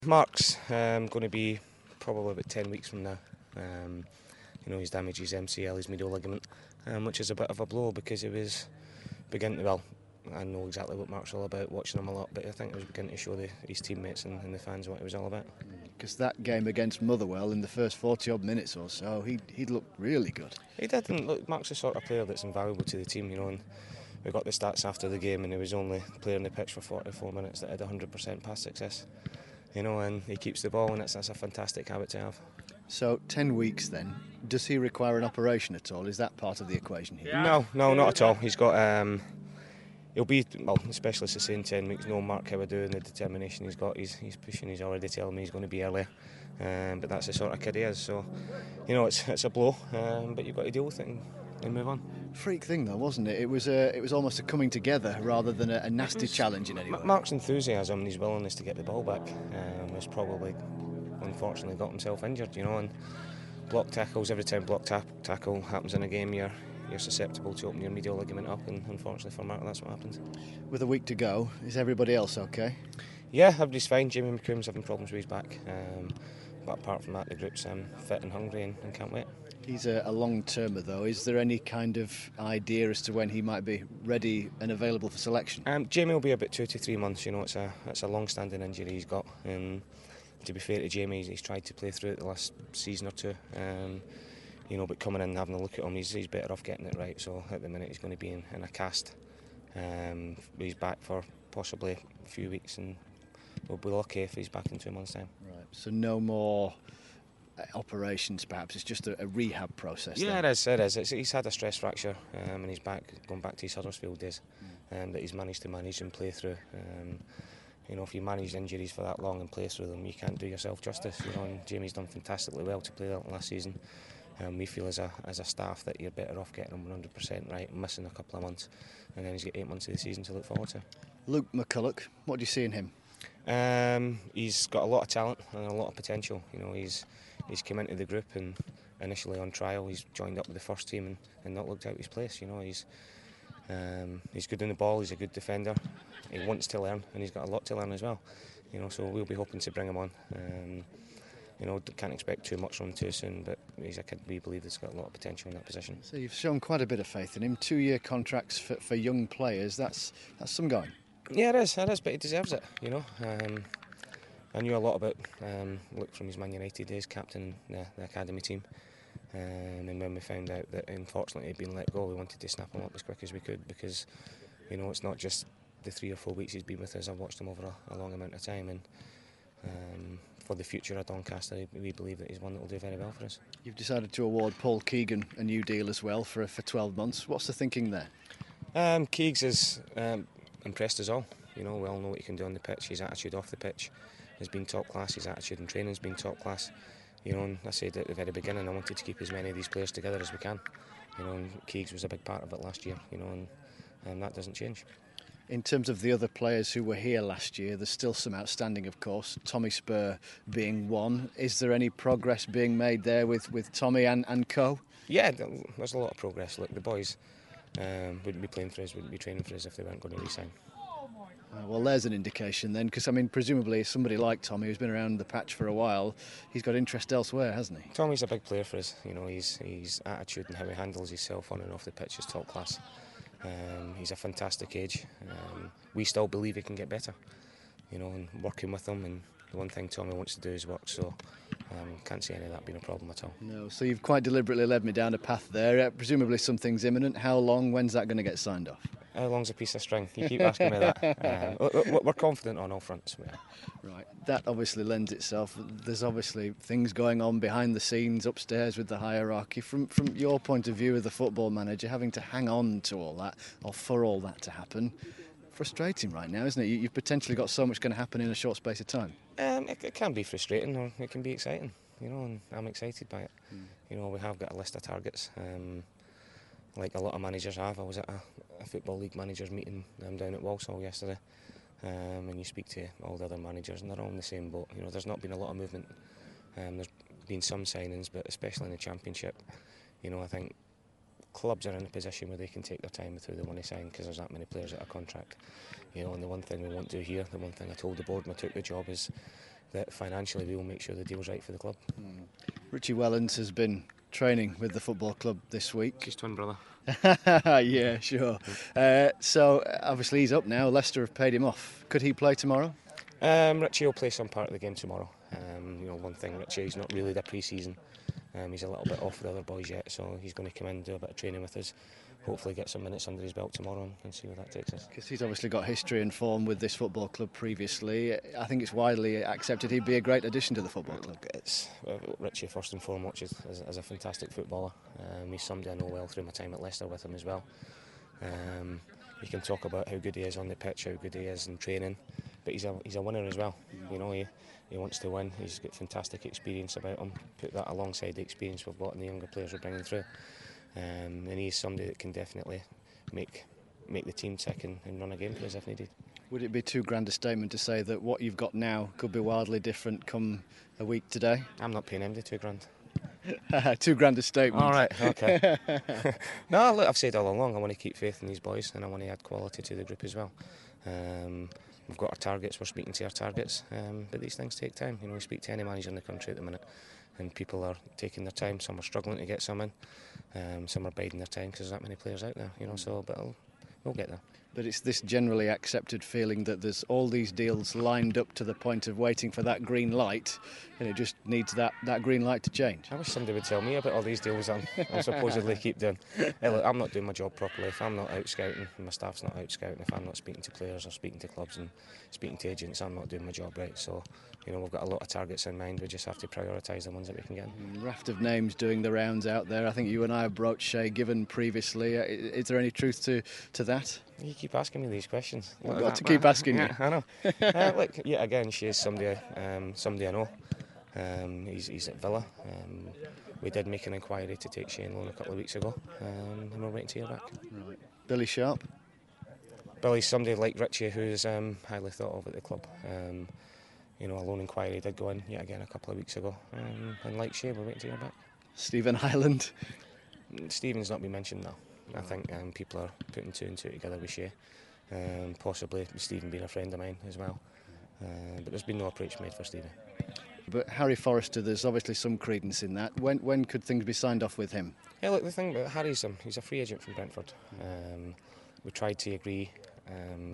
Mark's going to be probably about 10 weeks from now. He's damaged his MCL, his medial ligament, which is a bit of a blow because he was beginning to, well, I know exactly what Mark's all about, watching him a lot, but I think he was beginning to show his teammates and the fans what he was all about. Because that game against Motherwell, in the first 40 odd minutes or so, he looked really good. He did, and look, Mark's the sort of player that's invaluable to the team, and we got the stats after the game, and he was only player on the pitch for 44 minutes that had 100% pass success. And he keeps the ball, and that's a fantastic habit to have. So 10 weeks then, does he require an operation at all? Is that part of the equation here? No, not at all. He's got, he'll be, well, the specialists are saying 10 weeks, no Mark Howard and the determination he's got, he's pushing, he's already telling me he's going to be earlier. But that's the sort of kid he is, so, it's a blow, but you've got to deal with it and move on. Freak thing though, wasn't it? It was almost a coming together rather than a nasty challenge in any way. Mark's enthusiasm and his willingness to get the ball back has probably, unfortunately, got himself injured, and block tackles, every time block tackle happens in a game, you're susceptible to opening your medial ligament up, and unfortunately for Mark, that's what happened. With a week to go, is everybody else okay? Yeah, everybody's fine. Jamie McComb's having problems with his back, but apart from that, the group's fit and hungry and can't wait. He's a long-termer though. Is there any kind of idea as to when he might be ready and available for selection? Jamie will be about 2 to 3 months. It's a long-standing injury he's got, and to be fair to Jamie, he's tried to play through it the last season or two. But coming in and having a look at him, he's better off getting it right. So at the minute, he's going to be in a cast. He's back for possibly a few weeks, and we'll be lucky if he's back in 2 months' time. Right. So no more operations, perhaps. It's just a rehab process. Yeah, it is. He's had a stress fracture, and he's going back to his Huddersfield days, that he's managed to manage and play through. If you manage injuries for that long and play through them, you can't do yourself justice. And Jamie's done fantastically well to play that last season. We feel as a staff that you're better off getting him 100% right, missing a couple of months, and then he's got 8 months of the season to look forward to. Luke McCulloch, what do you see in him? He's got a lot of talent and a lot of potential. He's come into the group, and initially on trial he's joined up with the first team and not looked out his place. He's good in the ball, he's a good defender, he wants to learn, and he's got a lot to learn as well. So we'll be hoping to bring him on. Can't expect too much from him too soon, but he's a kid we believe that's got a lot of potential in that position. So you've shown quite a bit of faith in him. 2-year contracts for young players, that's some going. Yeah, it is, but he deserves it. I knew a lot about Luke from his Man United days, captain the academy team, and when we found out that unfortunately he'd been let go, we wanted to snap him up as quick as we could, because it's not just the 3 or 4 weeks he's been with us. I've watched him over a long amount of time, and for the future of Doncaster, we believe that he's one that will do very well for us. You've decided to award Paul Keegan a new deal as well for 12 months. What's the thinking there? Keegs has impressed us all. We all know what he can do on the pitch. His attitude off the pitch has been top class. His attitude in training has been top class. And I said at the very beginning, I wanted to keep as many of these players together as we can. And Keegs was a big part of it last year. And that doesn't change. In terms of the other players who were here last year, there's still some outstanding, of course, Tommy Spur being one. Is there any progress being made there with Tommy and co? Yeah, there's a lot of progress. Look, the boys wouldn't be playing for us, wouldn't be training for us if they weren't going to re-sign. Well, there's an indication then, because presumably somebody like Tommy, who's been around the patch for a while, he's got interest elsewhere, hasn't he? Tommy's a big player for us. His attitude and how he handles himself on and off the pitch is top class. He's a fantastic age. We still believe he can get better, and working with him. And the one thing Tommy wants to do is work, so can't see any of that being a problem at all. No, so you've quite deliberately led me down a path there. Presumably something's imminent. How long? When's that going to get signed off? How long's a piece of string? You keep asking me that. We're confident on all fronts. Right, that obviously lends itself. There's obviously things going on behind the scenes, upstairs with the hierarchy. From your point of view as the football manager, having to hang on to all that, or for all that to happen, frustrating right now, isn't it? You've potentially got so much going to happen in a short space of time. It can be frustrating, or it can be exciting. And I'm excited by it. We have got a list of targets. Like a lot of managers have. I was at a Football League managers meeting down at Walsall yesterday, and you speak to all the other managers and they're all in the same boat. There's not been a lot of movement. There's been some signings, but especially in the Championship, I think clubs are in a position where they can take their time with who they want to sign, because there's that many players out of contract. And the one thing we won't do here, the one thing I told the board when I took the job is, that financially we will make sure the deal's right for the club. Richie Wellens has been training with the football club this week. His twin brother. Yeah, sure. So obviously he's up now. Leicester have paid him off. Could he play tomorrow? Richie will play some part of the game tomorrow. One thing, Richie, he's not really the pre-season. He's a little bit off with the other boys yet, so he's going to come in and do a bit of training with us. Hopefully get some minutes under his belt tomorrow and see where that takes us. Because he's obviously got history and form with this football club previously. I think it's widely accepted he'd be a great addition to the football club. Richie, first and foremost, is a fantastic footballer. He's somebody I know well through my time at Leicester with him as well. You can talk about how good he is on the pitch, how good he is in training, but he's a winner as well. He wants to win. He's got fantastic experience about him. Put that alongside the experience we've got and the younger players we're bringing through. And he's somebody that can definitely make the team tick and run a game for us if needed. Would it be too grand a statement to say that what you've got now could be wildly different come a week today? I'm not paying him the £2,000. Too grand a statement. All right, okay. No, look, I've said all along I want to keep faith in these boys and I want to add quality to the group as well. We've got our targets, we're speaking to our targets, but these things take time. We speak to any manager in the country at the minute and people are taking their time. Some are struggling to get some in, some are biding their time because there's that many players out there, but we'll get there. But it's this generally accepted feeling that there's all these deals lined up to the point of waiting for that green light, and it just needs that green light to change. I wish somebody would tell me about all these deals I supposedly keep doing. Hey, look, I'm not doing my job properly. If I'm not out scouting, and my staff's not out scouting, if I'm not speaking to players or speaking to clubs and speaking to agents, I'm not doing my job right. So, we've got a lot of targets in mind. We just have to prioritise the ones that we can get. Raft of names doing the rounds out there. I think you and I have broached Shay Given previously. Is there any truth to that? You keep asking me these questions. I've got to keep asking you. I know. Look, yet again, she is somebody I know. He's at Villa. We did make an inquiry to take Shane loan a couple of weeks ago, and we're waiting to hear back. Right. Billy Sharp? Billy's somebody like Richie who's highly thought of at the club. A loan inquiry did go in yet again a couple of weeks ago, and like Shay, we're waiting to hear back. Stephen Highland? Stephen's not been mentioned now. I think people are putting two and two together with Shay, possibly Stephen being a friend of mine as well. But there's been no approach made for Stephen. But Harry Forrester, there's obviously some credence in that. When could things be signed off with him? Yeah, look, the thing about Harry's he's a free agent from Brentford. We tried to agree a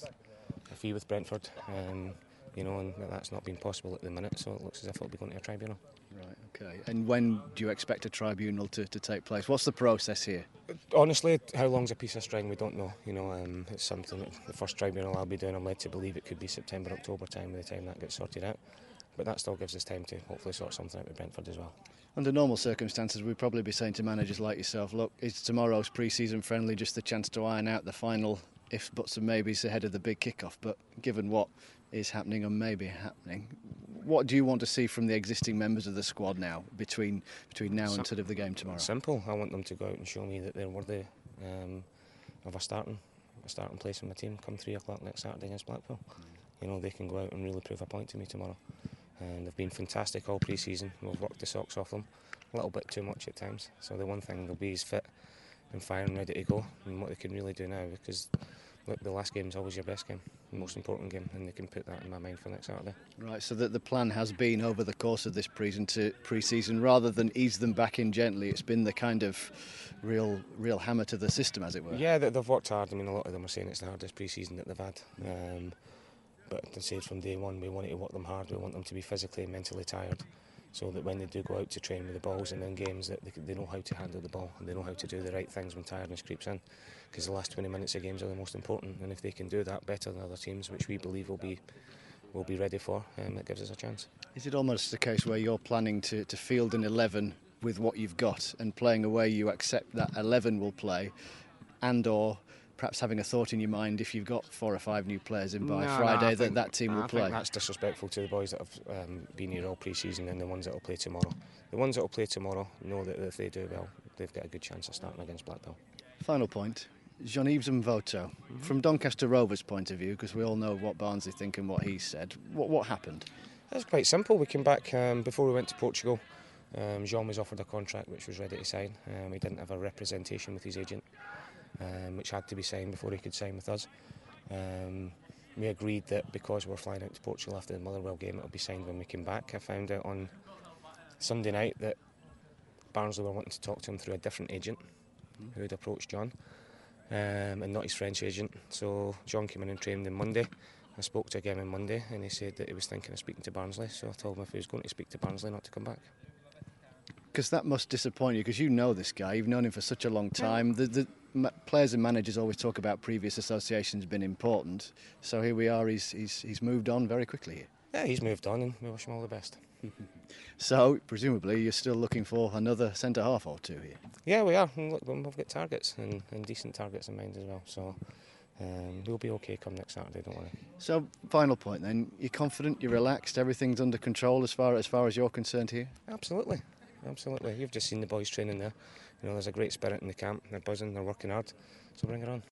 fee with Brentford, and that's not been possible at the minute. So it looks as if it'll be going to a tribunal. Right, okay. And when do you expect a tribunal to take place? What's the process here? Honestly, how long's a piece of string, we don't know. It's something that the first tribunal I'll be doing, I'm led to believe it could be September, October time by the time that gets sorted out. But that still gives us time to hopefully sort something out with Brentford as well. Under normal circumstances, we'd probably be saying to managers like yourself, look, is tomorrow's pre-season friendly just the chance to iron out the final ifs, buts and maybes ahead of the big kick-off? But given what is happening and may be happening, what do you want to see from the existing members of the squad now, between now and sort of the game tomorrow? Simple. I want them to go out and show me that they're worthy of a starting place in my team come 3 o'clock next Saturday against Blackpool. They can go out and really prove a point to me tomorrow. And they've been fantastic all pre-season. We've worked the socks off them, a little bit too much at times. So the one thing they'll be is fit and firing, ready to go, and what they can really do now, because look, the last game is always your best game, the most important game, and they can put that in my mind for next Saturday. Right, so that the plan has been over the course of this pre-season, rather than ease them back in gently, it's been the kind of real hammer to the system, as it were. Yeah, they've worked hard. I mean, a lot of them are saying it's the hardest pre-season that they've had. But to say from day one, we wanted to work them hard. We want them to be physically and mentally tired, so that when they do go out to train with the balls and in games, that they know how to handle the ball and they know how to do the right things when tiredness creeps in. Because the last 20 minutes of games are the most important, and if they can do that better than other teams, which we believe will be ready for, it gives us a chance. Is it almost a case where you're planning to field an 11 with what you've got, and playing away you accept that 11 will play, and/or perhaps having a thought in your mind if you've got 4 or 5 new players in by Friday that team will play? I think that's disrespectful to the boys that have been here all pre-season and the ones that will play tomorrow. The ones that will play tomorrow know that if they do well, they've got a good chance of starting against Blackpool. Final point. Jean-Yves Mvoto, from Doncaster Rovers' point of view, because we all know what Barnsley think and what he said, what happened? That's quite simple. We came back before we went to Portugal. Jean was offered a contract which was ready to sign. He didn't have a representation with his agent, which had to be signed before he could sign with us. we agreed that because we're flying out to Portugal after the Motherwell game, it'll be signed when we came back. I found out on Sunday night that Barnsley were wanting to talk to him through a different agent who had approached John, and not his French agent. So John came in and trained on Monday. I spoke to him on Monday and he said that he was thinking of speaking to Barnsley, so I told him if he was going to speak to Barnsley not to come back. Because that must disappoint you, because you know this guy, you've known him for such a long time. The players and managers always talk about previous associations being important, so here we are, he's moved on very quickly here. Yeah, he's moved on and we wish him all the best. So, presumably, you're still looking for another centre-half or two here? Yeah, we are. And look, we've got targets and decent targets in mind as well, so we'll be okay come next Saturday, don't worry. So, final point then, you're confident, you're relaxed, everything's under control as far as you're concerned here? Absolutely. You've just seen the boys training there. You know, there's a great spirit in the camp. They're buzzing, they're working hard. So bring it on.